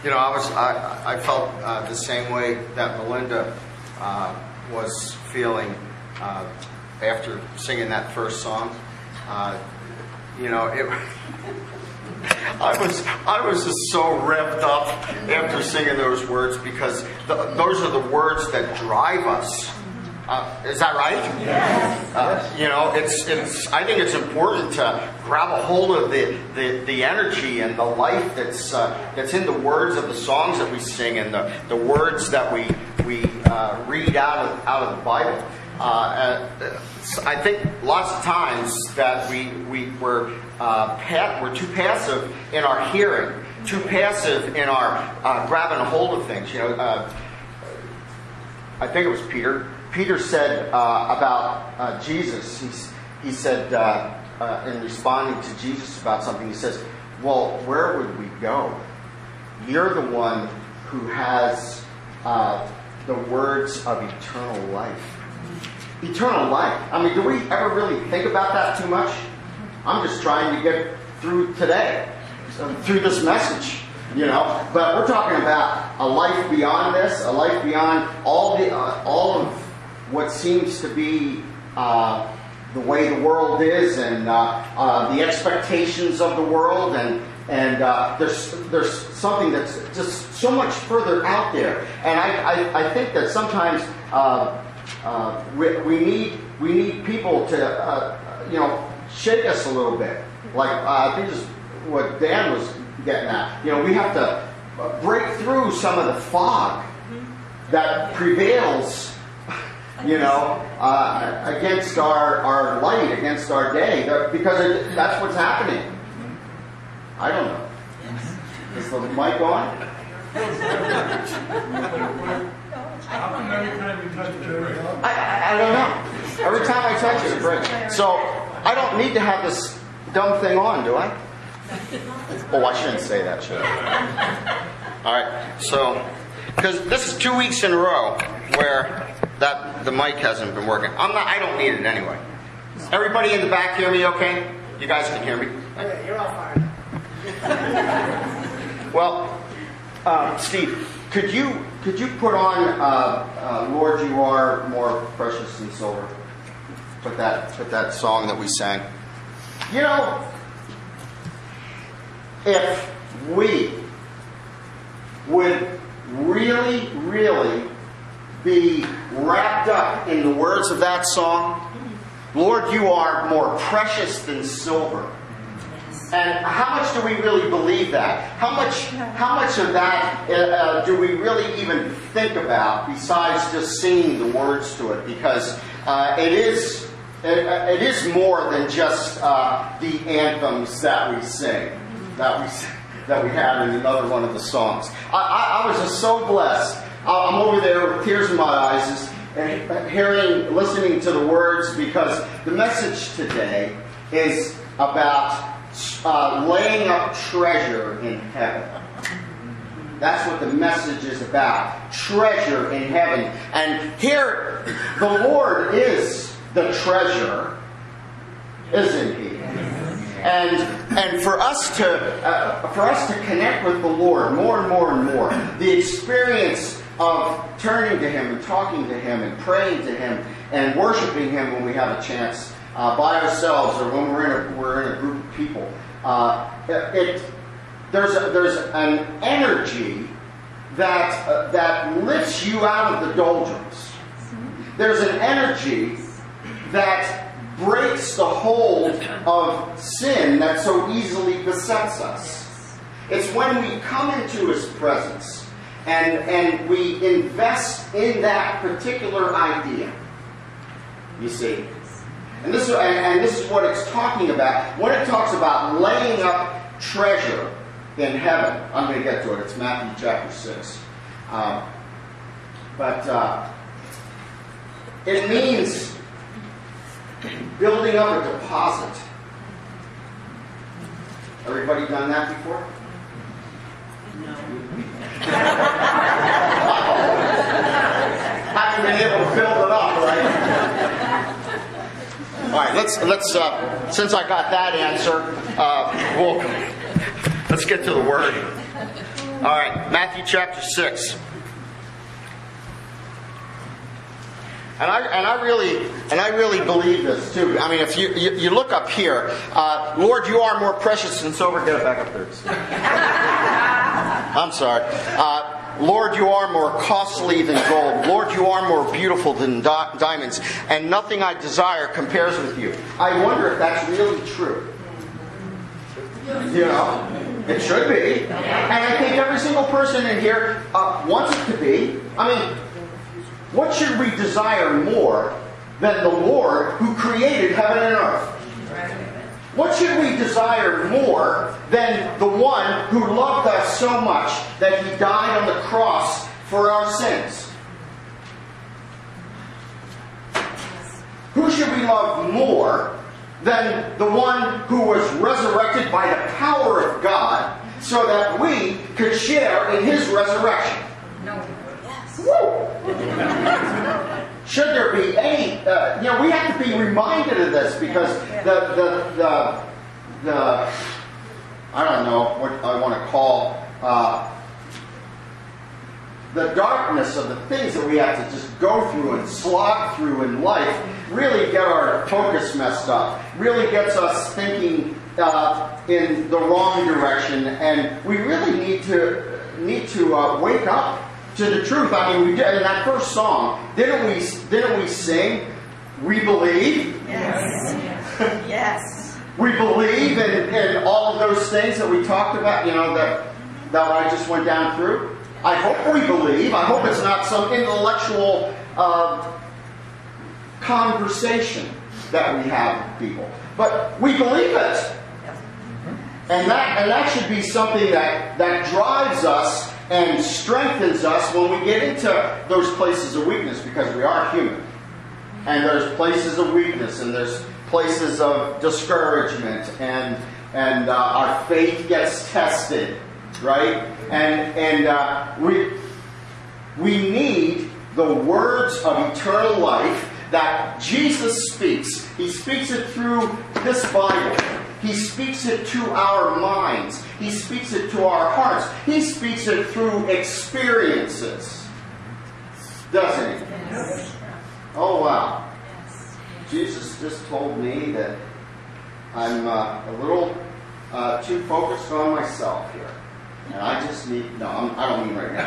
You know, I felt the same way that Melinda was feeling after singing that first song. You know, I was just so revved up after singing those words, because those are the words that drive us. Is that right? Yes. You know, I think it's important to grab a hold of the energy and the life that's in the words of the songs that we sing, and the words that we read out of the Bible. I think lots of times that we're too passive in our hearing, too passive in our grabbing a hold of things. You know, I think it was Peter. Peter said about Jesus. He said in responding to Jesus about something, he says, "Well, where would we go? You're the one who has the words of eternal life." Eternal life. I mean, do we ever really think about that too much? I'm just trying to get through today, through this message, you know. But we're talking about a life beyond this, a life beyond all of what seems to be the way the world is, and the expectations of the world, and there's something that's just so much further out there. And I think that sometimes we need people to you know, shake us a little bit. Like I think this is what Dan was getting at. You know, we have to break through some of the fog that prevails, you know, against our light, against our day, because that's what's happening. I don't know. Is the mic on? How come every time you touch it, it breaks? I don't know. Every time I touch it, it breaks. So I don't need to have this dumb thing on, do I? Oh, I shouldn't say that, should I? All right. So, because this is 2 weeks in a row where the mic hasn't been working. I don't need it anyway. Everybody in the back hear me okay? You guys can hear me? You're all fine. Well, Steve, could you put on Lord, You Are More Precious Than Silver? Put that song that we sang. You know, if we would really, really be wrapped up in the words of that song, Lord, You Are More Precious Than Silver. And how much do we really believe that? How much of that do we really even think about besides just singing the words to it? Because it is more than just the anthems that we sing, that we had in another one of the songs. I was just so blessed. I'm over there with tears in my eyes, and listening to the words, because the message today is about laying up treasure in heaven. That's what the message is about. Treasure in heaven. And here, the Lord is the treasure, isn't He? And for us to connect with the Lord more and more and more, the experience of turning to Him and talking to Him and praying to Him and worshiping Him when we have a chance, by ourselves or when we're in a group of people, there's an energy that lifts you out of the doldrums. There's an energy that breaks the hold of sin that so easily besets us. It's when we come into His presence and we invest in that particular idea. You see. And this is what it's talking about. When it talks about laying up treasure in heaven, I'm going to get to it. It's Matthew chapter 6. But it means building up a deposit. Everybody done that before? No. Haven't been able to build it up, right? All right, let's since I got that answer, let's get to the word. All right, Matthew chapter 6. And I really believe this too. I mean, if you look up here, Lord, you are more precious than silver. Get it back up there. I'm sorry. Lord, you are more costly than gold. Lord, you are more beautiful than diamonds. And nothing I desire compares with you. I wonder if that's really true. You know, it should be. And I think every single person in here wants it to be. I mean, what should we desire more than the Lord who created heaven and earth? What should we desire more than the one who loved us so much that He died on the cross for our sins? Who should we love more than the one who was resurrected by the power of God so that we could share in His resurrection? No. Yes. Woo! Should there be any, we have to be reminded of this because the I don't know what I want to call the darkness of the things that we have to just go through and slog through in life really get our focus messed up, really gets us thinking in the wrong direction, and we really need to wake up to the truth. I mean, we did in that first song. Didn't we sing? We believe. Yes. Yes. We believe in all of those things that we talked about. You know that I just went down through. I hope we believe. I hope it's not some intellectual conversation that we have with people, but we believe it, and that should be something that drives us and strengthens us when we get into those places of weakness, because we are human. And there's places of weakness, and there's places of discouragement, and our faith gets tested, right? And we need the words of eternal life that Jesus speaks. He speaks it through this Bible. He speaks it to our minds. He speaks it to our hearts. He speaks it through experiences. Doesn't He? Yes. Oh, wow. Yes. Jesus just told me that I'm a little too focused on myself here. And I just need... No, I don't mean right now.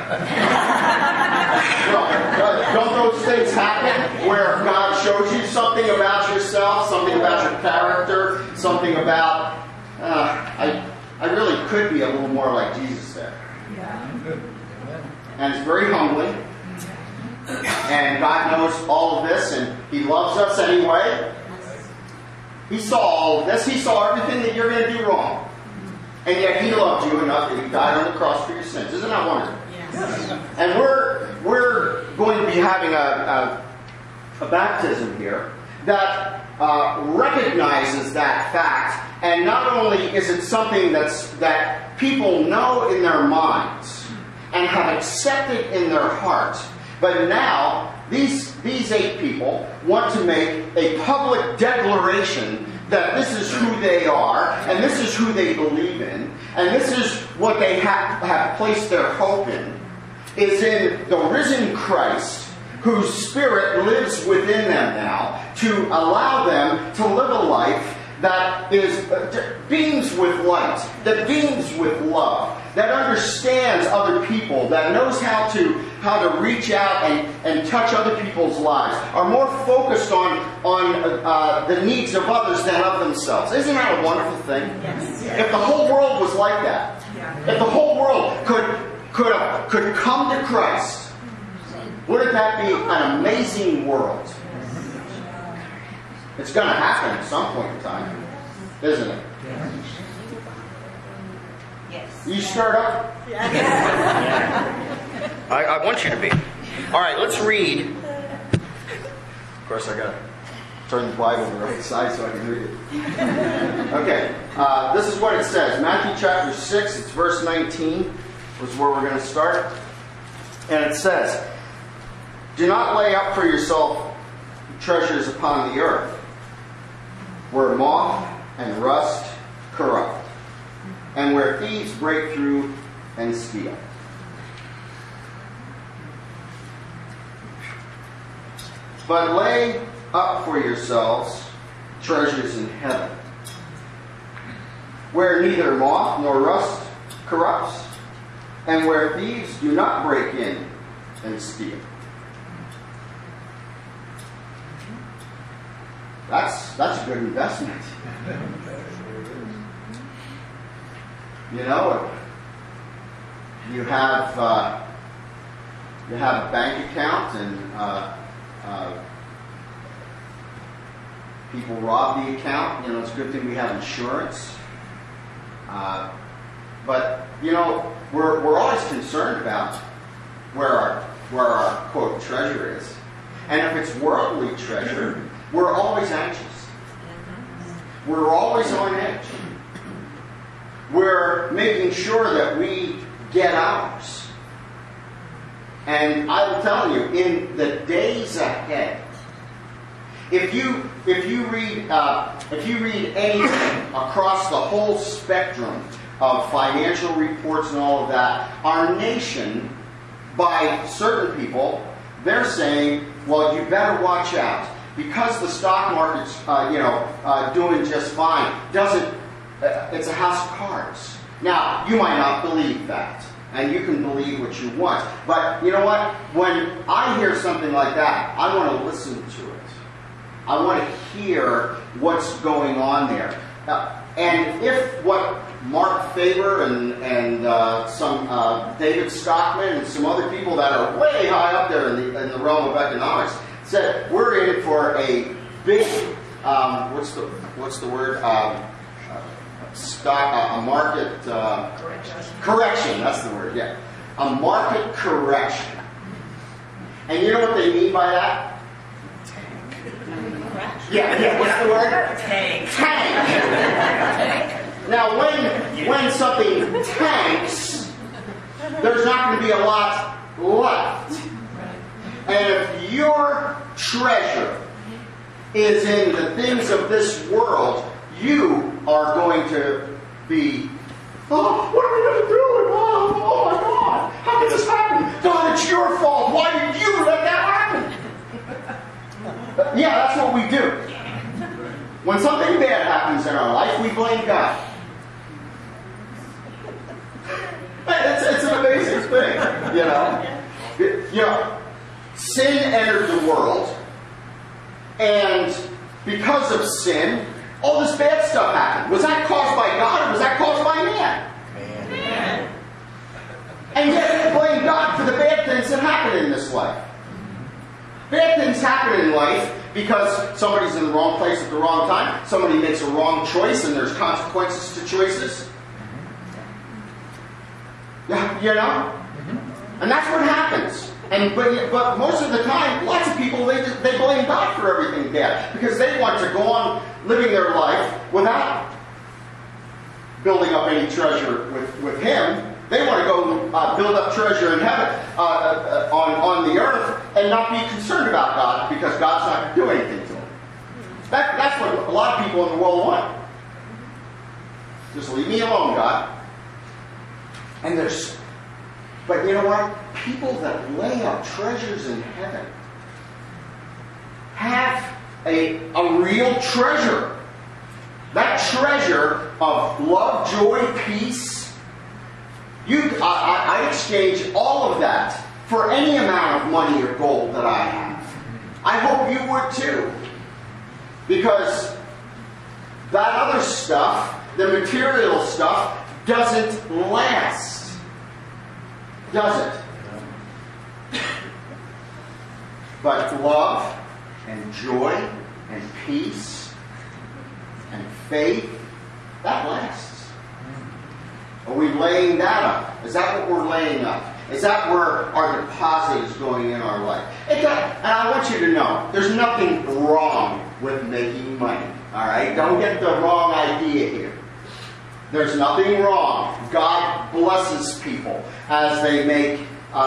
Don't those things happen where God shows you something about yourself, something about your character, something about... I really could be a little more like Jesus there. Yeah. And it's very humbling. And God knows all of this, and He loves us anyway. He saw all of this. He saw everything that you're going to do wrong. And yet He loved you enough that He died on the cross for your sins. Isn't that wonderful? Yes. And we're going to be having a baptism here that recognizes that fact. And not only is it something that people know in their minds and have accepted in their heart, but now these 8 people want to make a public declaration that this is who they are, and this is who they believe in, and this is what they have placed their hope in, is in the risen Christ, whose Spirit lives within them now, to allow them to live a life that beams with light, that beams with love, that understands other people, that knows how to reach out and touch other people's lives, are more focused on the needs of others than of themselves. Isn't that a wonderful thing? Yes. If the whole world was like that, if the whole world could come to Christ, wouldn't that be an amazing world? It's going to happen at some point in time, isn't it? Yes. You stirred up? Yes. I want you to be. All right, let's read. Of course, I got to turn the Bible to the right side so I can read it. Okay, this is what it says. Matthew chapter 6, it's verse 19, was where we're going to start. And it says, "Do not lay up for yourself treasures upon the earth, where moth and rust corrupt, and where thieves break through and steal. But lay up for yourselves treasures in heaven, where neither moth nor rust corrupts, and where thieves do not break in and steal. That's a good investment. You know, you have a bank account and people rob the account. You know, it's a good thing we have insurance. But you know, we're always concerned about where our quote treasure is, and if it's worldly treasure, we're always anxious. We're always on edge. We're making sure that we get ours. And I'm telling you, in the days ahead, if you read anything across the whole spectrum of financial reports and all of that, our nation, by certain people, they're saying, well, you better watch out. Because the stock market's, doing just fine, it's a house of cards. Now, you might not believe that, and you can believe what you want. But you know what? When I hear something like that, I want to listen to it. I want to hear what's going on there. And if what Mark Faber and some David Stockman and some other people that are way high up there in the realm of economics said we're in for a big what's the word a market correction. That's the word. Yeah, a market correction. And you know what they mean by that? Yeah. What's the word? Tank. Now, when something tanks, there's not going to be a lot left. And if your treasure is in the things of this world, you are going to be, oh, what are we going to do? Oh my God, how did this happen? God, it's your fault. Why did you let that happen? Yeah, that's what we do. When something bad happens in our life, we blame God. It's an amazing thing, you know. Sin entered the world, and because of sin, all this bad stuff happened. Was that caused by God, or was that caused by man? Man. And yet we blame God for the bad things that happen in this life. Bad things happen in life because somebody's in the wrong place at the wrong time, somebody makes a wrong choice, and there's consequences to choices. You know? And that's what happens. But most of the time, lots of people, they blame God for everything bad. Because they want to go on living their life without building up any treasure with Him. They want to go build up treasure in heaven, on the earth, and not be concerned about God because God's not going to do anything to them. That's what a lot of people in the world want. Just leave me alone, God. But you know what? People that lay up treasures in heaven have a real treasure. That treasure of love, joy, peace. I exchange all of that for any amount of money or gold that I have. I hope you would too. Because that other stuff, the material stuff, doesn't last. Does it? But love and joy and peace and faith, that lasts. Are we laying that up? Is that what we're laying up? Is that where our deposit is going in our life? And I want you to know, there's nothing wrong with making money. All right? Don't get the wrong idea here. There's nothing wrong. God blesses people as they make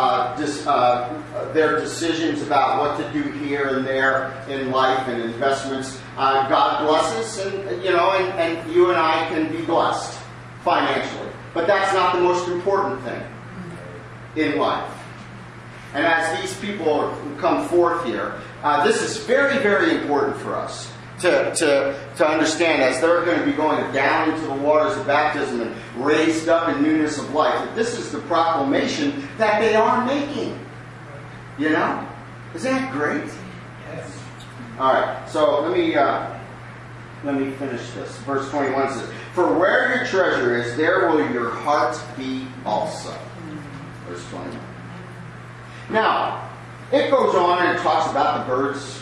their decisions about what to do here and there in life and investments. God blesses, and you and I can be blessed financially. But that's not the most important thing in life. And as these people come forth here, this is very, very important for us to understand, as they're going to be going down into the waters of baptism and raised up in newness of life, that this is the proclamation that they are making. You know? Isn't that great? Yes. All right, so let me finish this. Verse 21 says, "For where your treasure is, there will your heart be also." Verse 21. Now, it goes on and it talks about the birds,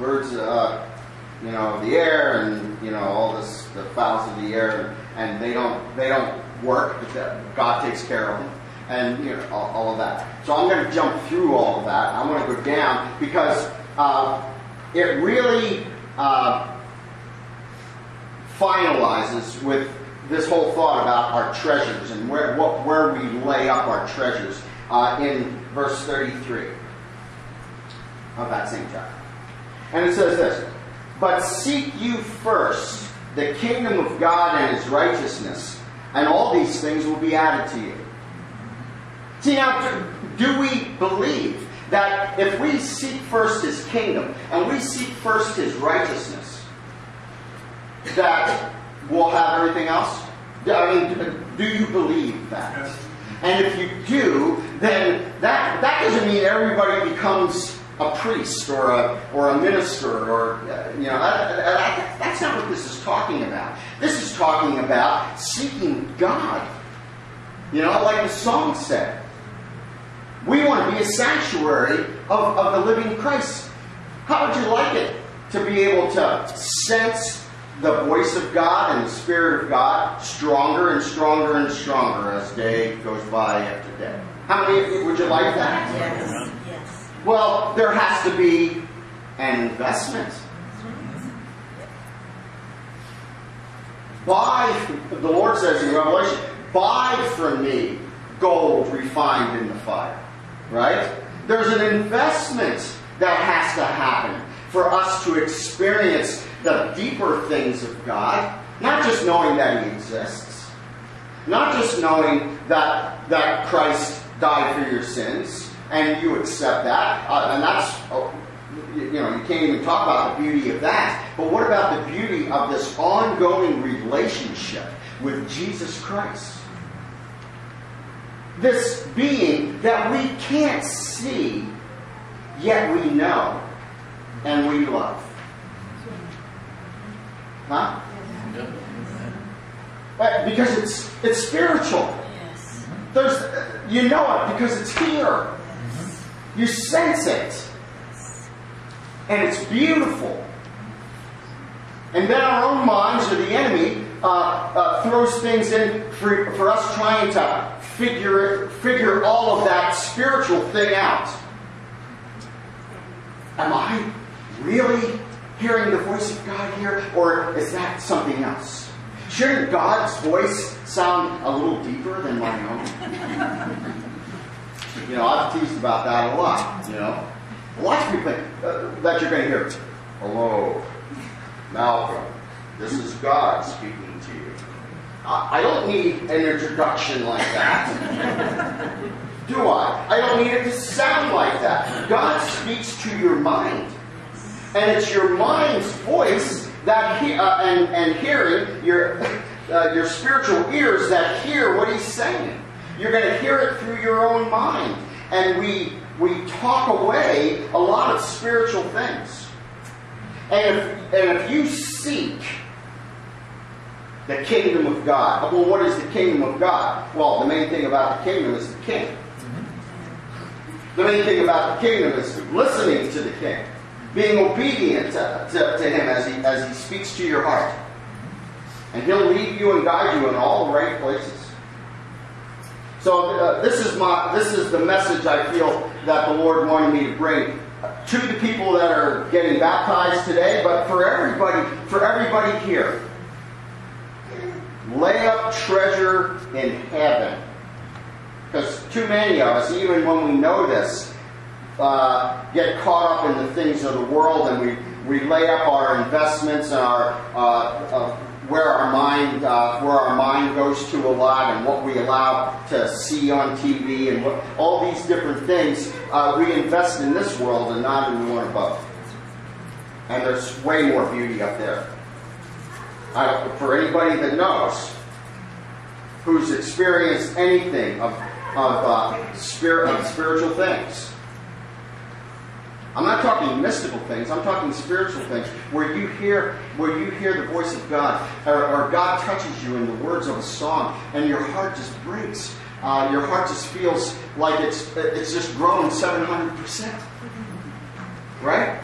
of the air, and all this, the fowls of the air, and they don't work, but God takes care of them, and all of that. So I'm going to jump through all of that. I'm going to go down because it really finalizes with this whole thought about our treasures and where we lay up our treasures in verse 33 of that same chapter. And it says this, "But seek you first the kingdom of God and His righteousness, and all these things will be added to you." See, now, do we believe that if we seek first His kingdom and we seek first His righteousness, that we'll have everything else? I mean, do you believe that? Yes. And if you do, then that doesn't mean everybody becomes a priest or a minister or that's not what this is talking about. This is talking about seeking God. Like the song said, we want to be a sanctuary of the living Christ. How would you like it to be able to sense the voice of God and the Spirit of God stronger and stronger and stronger as day goes by after day? How many would you like that? Yes. Yes. Well, there has to be an investment. The Lord says in Revelation, "Buy from me gold refined in the fire." Right? There's an investment that has to happen for us to experience the deeper things of God. Not just knowing that He exists. Not just knowing that Christ died for your sins and you accept that. And that's, you can't even talk about the beauty of that. But what about the beauty of this ongoing relationship with Jesus Christ? This being that we can't see, yet we know and we love. Huh? Because it's spiritual. Yes. You know it because it's here. You sense it. And it's beautiful. And then our own minds, or the enemy, throws things in for us trying to figure all of that spiritual thing out. Am I really hearing the voice of God here? Or is that something else? Shouldn't God's voice sound a little deeper than my own? I've teased about that a lot, A lot of people think that you're going to hear, "Hello, Malcolm, this is God speaking to you." I don't need an introduction like that. Do I? I don't need it to sound like that. God speaks to your mind. And it's your mind's voice that and hearing your spiritual ears that hear what He's saying. You're going to hear it through your own mind. And we talk away a lot of spiritual things. And if you seek the kingdom of God, well, what is the kingdom of God? Well, the main thing about the kingdom is the king. The main thing about the kingdom is listening to the king, being obedient to him as he speaks to your heart. And He'll lead you and guide you in all the right places. So this is the message I feel that the Lord wanted me to bring to the people that are getting baptized today, but for everybody here. Lay up treasure in heaven. Because too many of us, even when we know this, get caught up in the things of the world, and we lay up our investments and where our mind goes to a lot, and what we allow to see on TV, and all these different things we invest in this world and not in the one above. And there's way more beauty up there. For anybody that knows, who's experienced anything of spiritual things. I'm not talking mystical things. I'm talking spiritual things, where you hear the voice of God, or God touches you in the words of a song, and your heart just breaks. Your heart just feels like it's just grown 700%. Right?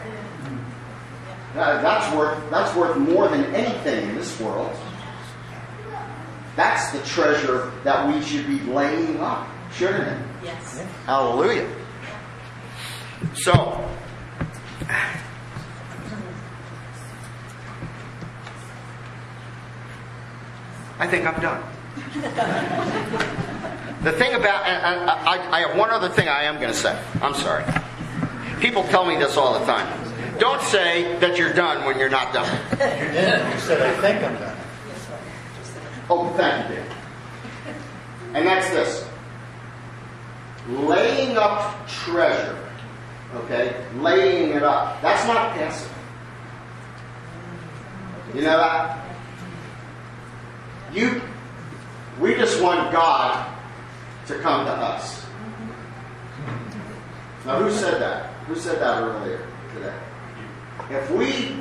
That's worth more than anything in this world. That's the treasure that we should be laying up, shouldn't it? Yes. Hallelujah. So, I think I'm done. The thing about, and I have one other thing I am going to say. I'm sorry. People tell me this all the time. Don't say that you're done when you're not done. You did. You said, I think I'm done. Oh, thank you, Dan. And that's this. Laying up treasure. Okay? Laying it up. That's not passive. You know that? We just want God to come to us. Now, who said that? Who said that earlier today? If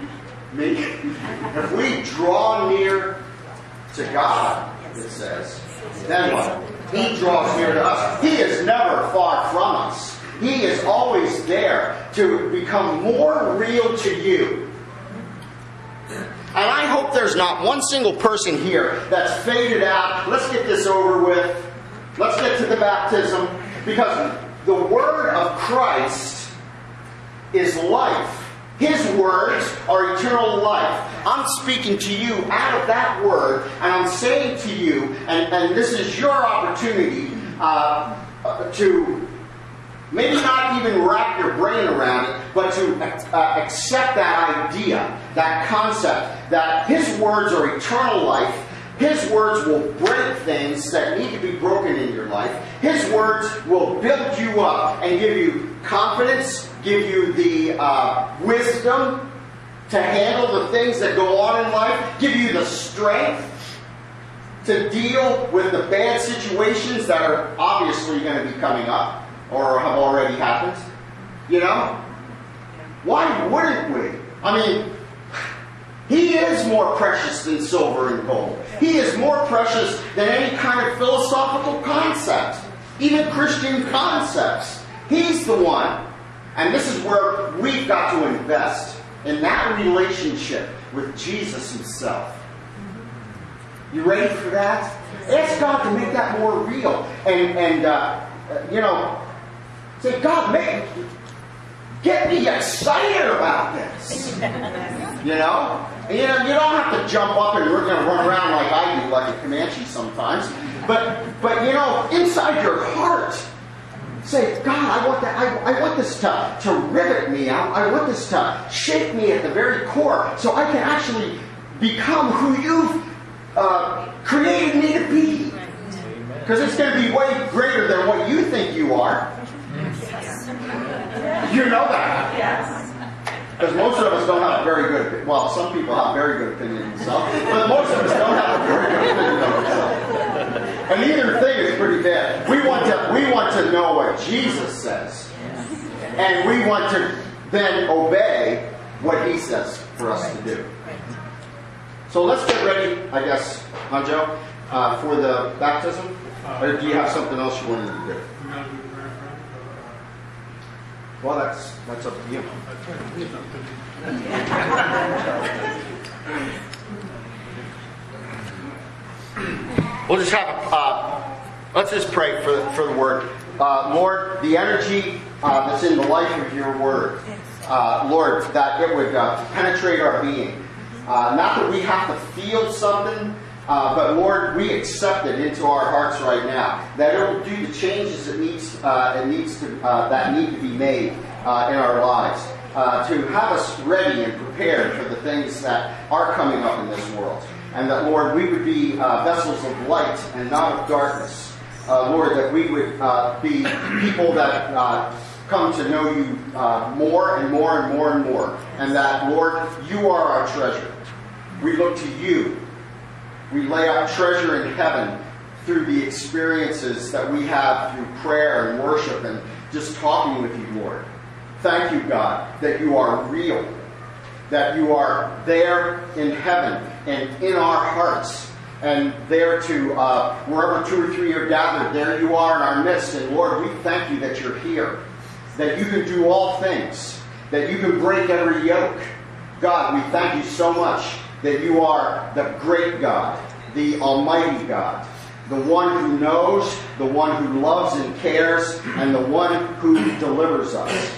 we draw near to God, it says, then what? He draws near to us. He is never far from us. He is always there to become more real to you. And I hope there's not one single person here that's faded out. Let's get this over with. Let's get to the baptism. Because the word of Christ is life. His words are eternal life. I'm speaking to you out of that word, and I'm saying to you, and this is your opportunity to maybe not even wrap your brain around it, but to accept that idea, that concept, that His words are eternal life. His words will break things that need to be broken in your life. His words will build you up and give you confidence, give you the wisdom to handle the things that go on in life, give you the strength to deal with the bad situations that are obviously going to be coming up or have already happened. You know? Why wouldn't we? I mean, He is more precious than silver and gold. He is more precious than any kind of philosophical concept, even Christian concepts. He's the one. And this is where we've got to invest in that relationship with Jesus Himself. You ready for that? Ask God to make that more real. And say, God, get me excited about this. You know? You don't have to jump up and run around like I do, like a Comanche sometimes. But inside your heart, say, God, I want this to rivet me. I want this to shake me at the very core so I can actually become who You've created me to be. Because it's going to be way greater than what you think you are. You know that. Yes. Because most of us don't have a very good, well, some people have very good opinion of themselves, but most of us don't have a very good opinion of themselves. And either thing is pretty bad. We want to know what Jesus says. And we want to then obey what He says for us to do. So let's get ready, I guess, Joe, for the baptism. Or do you have something else you wanted to do? Well, that's up to you. We'll just have let's just pray for the word. Lord, the energy that's in the life of your word, Lord, that it would penetrate our being. Not that we have to feel something, but Lord, we accept it into our hearts right now. That it will do the changes that need to be made in our lives. To have us ready and prepared for the things that are coming up in this world. And that, Lord, we would be vessels of light and not of darkness. Lord, that we would be people that come to know You more and more and more and more. And that, Lord, you are our treasure. We look to you. We lay up treasure in heaven through the experiences that we have through prayer and worship and just talking with you, Lord. Thank you, God, that you are real, that you are there in heaven and in our hearts, and there to, wherever 2 or 3 are gathered, there you are in our midst. And Lord, we thank you that you're here, that you can do all things, that you can break every yoke. God, we thank you so much that you are the great God, the almighty God, the one who knows, the one who loves and cares, and the one who delivers us.